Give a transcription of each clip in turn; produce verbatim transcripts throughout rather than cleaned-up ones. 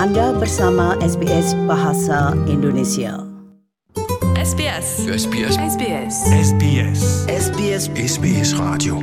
Anda bersama S B S Bahasa Indonesia. S B S. S B S. S B S. S B S. S B S S B S Radio.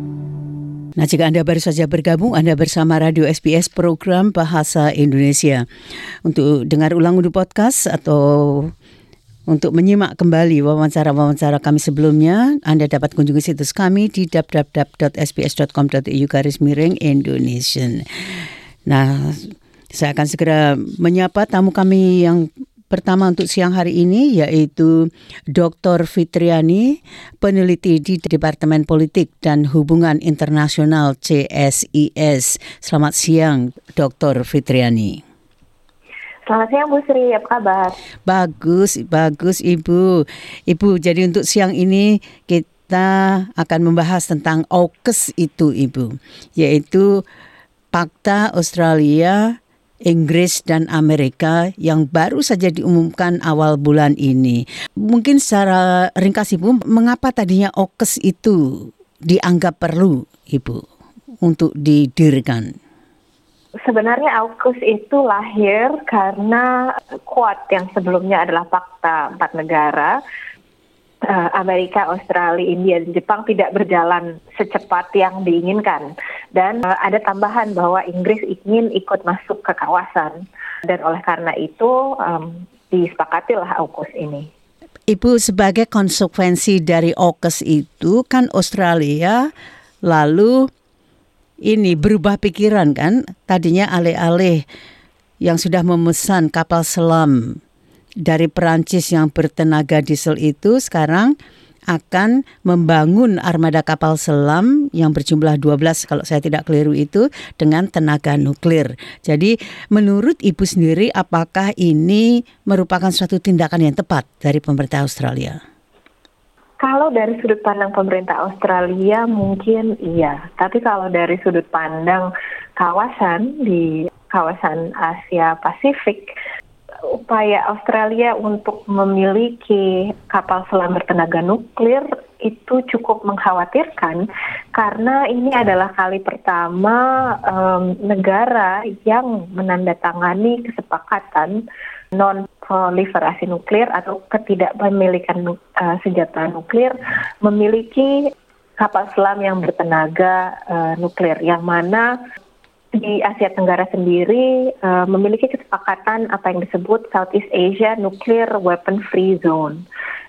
Nah, jika Anda baru saja bergabung, Anda bersama Radio S B S Program Bahasa Indonesia. Untuk dengar ulang untuk podcast atau untuk menyimak kembali wawancara-wawancara kami sebelumnya, Anda dapat kunjungi situs kami di w w w dot s b s dot com dot a u garis miring Indonesian. Nah, saya akan segera menyapa tamu kami yang pertama untuk siang hari ini, yaitu Doktor Fitriani, peneliti di Departemen Politik dan Hubungan Internasional C S I S. Selamat siang, Doktor Fitriani. Selamat siang, Bu Sri. Apa kabar? Bagus, bagus, Ibu. Ibu, jadi untuk siang ini kita akan membahas tentang AUKUS itu, Ibu, yaitu Pakta Australia, Inggris dan Amerika yang baru saja diumumkan awal bulan ini. Mungkin secara ringkas, Ibu, mengapa tadinya AUKUS itu dianggap perlu, Ibu, untuk didirikan? Sebenarnya AUKUS itu lahir karena Quad yang sebelumnya adalah Pakta Empat Negara, Amerika, Australia, India, dan Jepang tidak berjalan secepat yang diinginkan. Dan uh, ada tambahan bahwa Inggris ingin ikut masuk ke kawasan. Dan oleh karena itu um, disepakatilah AUKUS ini. Ibu, sebagai konsekuensi dari AUKUS itu kan Australia lalu ini berubah pikiran kan. Tadinya alih-alih yang sudah memesan kapal selam dari Perancis yang bertenaga diesel itu sekarang akan membangun armada kapal selam yang berjumlah dua belas kalau saya tidak keliru itu dengan tenaga nuklir. Jadi menurut Ibu sendiri, apakah ini merupakan suatu tindakan yang tepat dari pemerintah Australia? Kalau dari sudut pandang pemerintah Australia mungkin iya. Tapi kalau dari sudut pandang kawasan di kawasan Asia Pasifik, upaya Australia untuk memiliki kapal selam bertenaga nuklir itu cukup mengkhawatirkan karena ini adalah kali pertama um, negara yang menandatangani kesepakatan non-proliferasi nuklir atau ketidakpemilikan uh, senjata nuklir memiliki kapal selam yang bertenaga uh, nuklir, yang mana di Asia Tenggara sendiri uh, memiliki kesepakatan apa yang disebut Southeast Asia Nuclear Weapon Free Zone,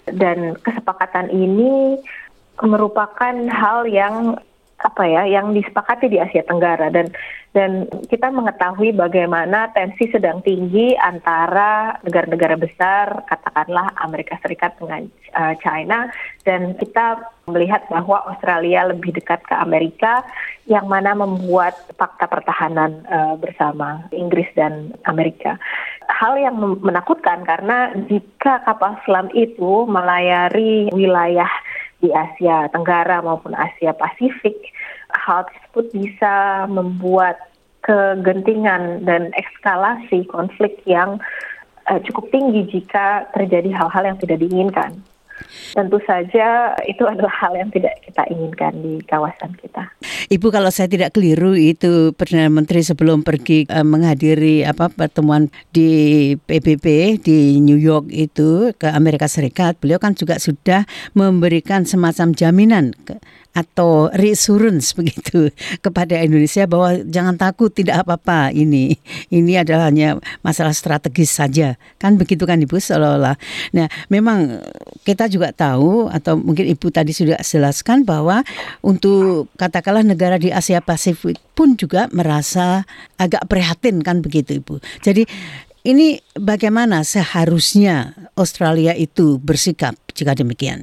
dan kesepakatan ini merupakan hal yang apa ya yang disepakati di Asia Tenggara, dan dan kita mengetahui bagaimana tensi sedang tinggi antara negara-negara besar, katakanlah Amerika Serikat dengan uh, China, dan kita melihat bahwa Australia lebih dekat ke Amerika, yang mana membuat fakta pertahanan uh, bersama Inggris dan Amerika. Hal yang menakutkan karena jika kapal selam itu melayari wilayah di Asia Tenggara maupun Asia Pasifik, hal tersebut bisa membuat kegentingan dan eskalasi konflik yang uh, cukup tinggi jika terjadi hal-hal yang tidak diinginkan. Tentu saja itu adalah hal yang tidak kita inginkan di kawasan kita. Ibu, kalau saya tidak keliru itu Perdana Menteri sebelum pergi uh, menghadiri apa pertemuan di P B B di New York itu ke Amerika Serikat, beliau kan juga sudah memberikan semacam jaminan ke, atau reassurance begitu kepada Indonesia bahwa jangan takut, tidak apa-apa, ini ini adalah hanya masalah strategis saja, kan begitu kan Ibu, seolah-olah. Nah, memang kita juga tahu atau mungkin Ibu tadi sudah jelaskan bahwa untuk katakanlah negara di Asia Pasifik pun juga merasa agak prihatin, kan begitu Ibu. Jadi ini bagaimana seharusnya Australia itu bersikap jika demikian?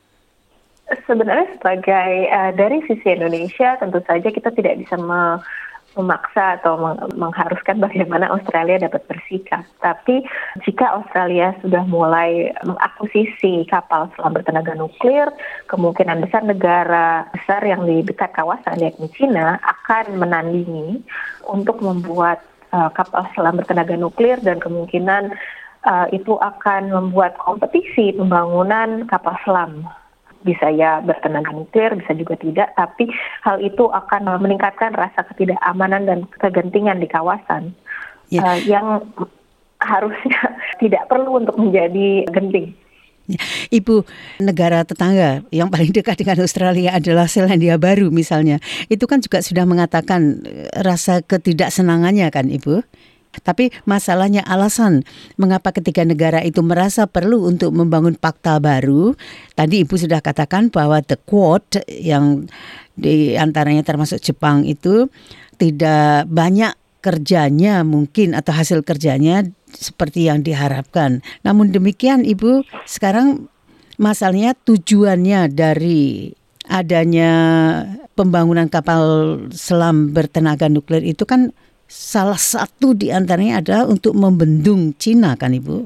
Sebenarnya sebagai uh, dari sisi Indonesia tentu saja kita tidak bisa me- memaksa atau meng- mengharuskan bagaimana Australia dapat bersikap. Tapi jika Australia sudah mulai mengakuisisi kapal selam bertenaga nuklir, kemungkinan besar negara besar yang di dekat kawasan yakni China akan menandingi untuk membuat uh, kapal selam bertenaga nuklir, dan kemungkinan uh, itu akan membuat kompetisi pembangunan kapal selam. Bisa ya bertenaga nuklir, bisa juga tidak, tapi hal itu akan meningkatkan rasa ketidakamanan dan kegentingan di kawasan. Ya. uh, yang harusnya tidak perlu untuk menjadi genting. Ibu, negara tetangga yang paling dekat dengan Australia adalah Selandia Baru misalnya. Itu kan juga sudah mengatakan rasa ketidaksenangannya kan Ibu? Tapi masalahnya alasan mengapa ketiga negara itu merasa perlu untuk membangun fakta baru. Tadi Ibu sudah katakan bahwa the Quad yang di antaranya termasuk Jepang itu tidak banyak kerjanya mungkin atau hasil kerjanya seperti yang diharapkan. Namun demikian Ibu, sekarang masalahnya tujuannya dari adanya pembangunan kapal selam bertenaga nuklir itu kan salah satu di antaranya adalah untuk membendung Cina kan Ibu?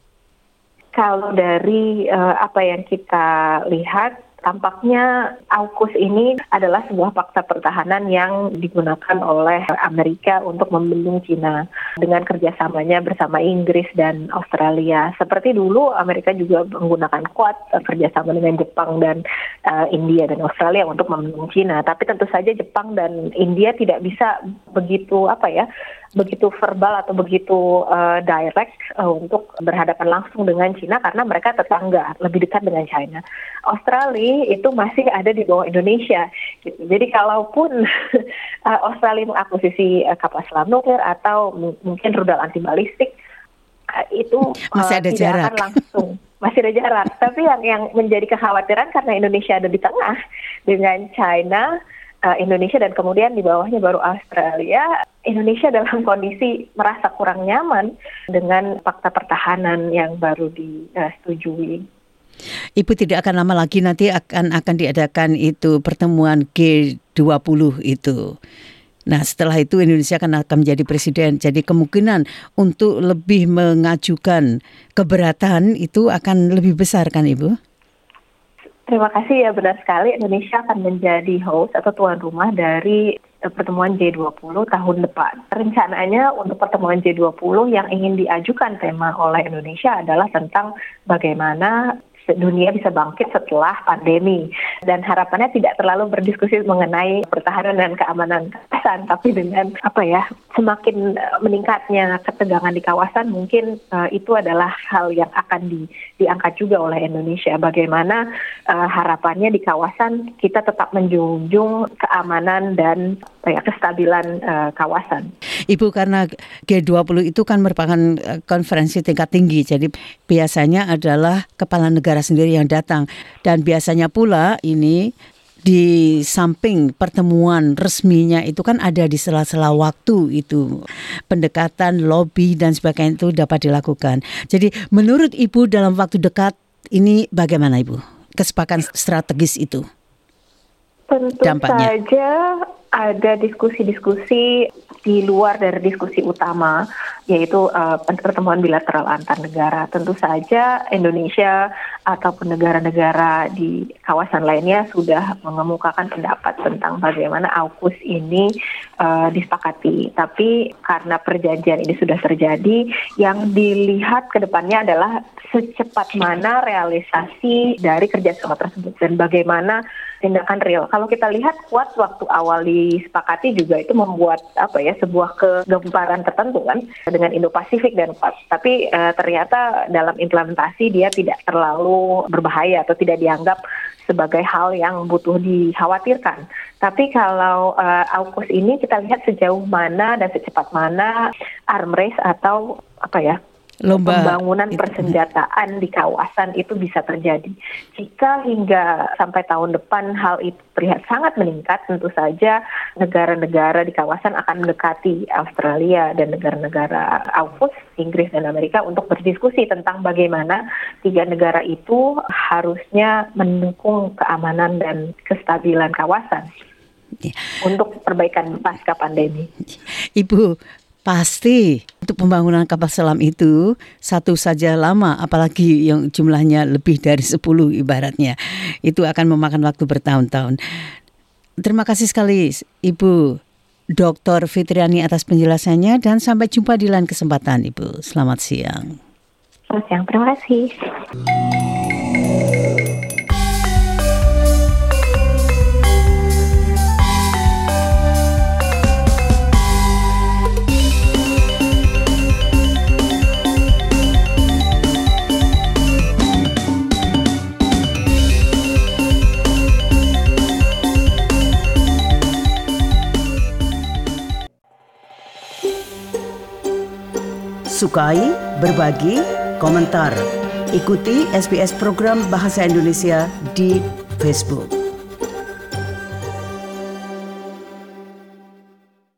Kalau dari uh, apa yang kita lihat, tampaknya AUKUS ini adalah sebuah fakta pertahanan yang digunakan oleh Amerika untuk membendung Cina dengan kerjasamanya bersama Inggris dan Australia. Seperti dulu Amerika juga menggunakan Quad kerjasama dengan Jepang dan uh, India dan Australia untuk membendung Cina. Tapi tentu saja Jepang dan India tidak bisa begitu apa ya, begitu verbal atau begitu uh, direct uh, untuk berhadapan langsung dengan Cina karena mereka tetangga, lebih dekat dengan China. Australia itu masih ada di bawah Indonesia. Gitu. Jadi kalaupun uh, Australia mengakuisisi uh, kapal selam nuklir atau m- mungkin rudal anti balistik, uh, itu uh, masih ada tidak jarak. akan langsung. Masih ada jarak. Tapi yang yang menjadi kekhawatiran karena Indonesia ada di tengah dengan China, uh, Indonesia dan kemudian di bawahnya baru Australia. Indonesia dalam kondisi merasa kurang nyaman dengan fakta pertahanan yang baru disetujui. Ibu, tidak akan lama lagi nanti akan akan diadakan itu pertemuan G dua puluh itu. Nah, setelah itu Indonesia akan akan menjadi presiden. Jadi kemungkinan untuk lebih mengajukan keberatan itu akan lebih besar kan Ibu? Terima kasih ya, benar sekali Indonesia akan menjadi host atau tuan rumah dari pertemuan G dua puluh tahun depan. Rencananya untuk pertemuan G dua puluh yang ingin diajukan tema oleh Indonesia adalah tentang bagaimana dunia bisa bangkit setelah pandemi. Dan harapannya tidak terlalu berdiskusi mengenai pertahanan dan keamanan kawasan, tapi dengan apa ya, semakin meningkatnya ketegangan di kawasan, mungkin uh, itu adalah hal yang akan di, diangkat juga oleh Indonesia. Bagaimana uh, harapannya di kawasan kita tetap menjunjung keamanan dan apa ya, kestabilan uh, kawasan. Ibu, karena G dua puluh itu kan merupakan konferensi tingkat tinggi, jadi biasanya adalah kepala negara sendiri yang datang. Dan biasanya pula ini di samping pertemuan resminya itu kan ada di sela-sela waktu itu. Pendekatan, lobby dan sebagainya itu dapat dilakukan. Jadi menurut Ibu dalam waktu dekat ini bagaimana Ibu? Kesepakatan strategis itu? Tentu Dampaknya. saja ada diskusi-diskusi di luar dari diskusi utama, yaitu uh, pertemuan bilateral antar negara. Tentu saja Indonesia ataupun negara-negara di kawasan lainnya sudah mengemukakan pendapat tentang bagaimana AUKUS ini uh, disepakati. Tapi karena perjanjian ini sudah terjadi, yang dilihat ke depannya adalah secepat mana realisasi dari kerjasama tersebut dan bagaimana tindakan real. Kalau kita lihat kuat waktu awal disepakati juga itu membuat apa ya, sebuah kegemparan tertentu kan dengan Indo-Pasifik dan kuat. Tapi e, ternyata dalam implementasi dia tidak terlalu berbahaya atau tidak dianggap sebagai hal yang butuh dikhawatirkan. Tapi kalau e, AUKUS ini kita lihat sejauh mana dan secepat mana arm race atau apa ya, lomba pembangunan persenjataan di kawasan itu bisa terjadi. Jika hingga sampai tahun depan hal itu terlihat sangat meningkat, tentu saja negara-negara di kawasan akan mendekati Australia dan negara-negara AUKUS, Inggris dan Amerika untuk berdiskusi tentang bagaimana tiga negara itu harusnya mendukung keamanan dan kestabilan kawasan untuk perbaikan pasca pandemi. Ibu, pasti untuk pembangunan kapal selam itu satu saja lama, apalagi yang jumlahnya lebih dari sepuluh ibaratnya. Itu akan memakan waktu bertahun-tahun. Terima kasih sekali Ibu Doktor Fitriani atas penjelasannya dan sampai jumpa di lain kesempatan Ibu. Selamat siang. Selamat siang, terima kasih. sukai, berbagi, komentar. Ikuti S B S program Bahasa Indonesia di Facebook.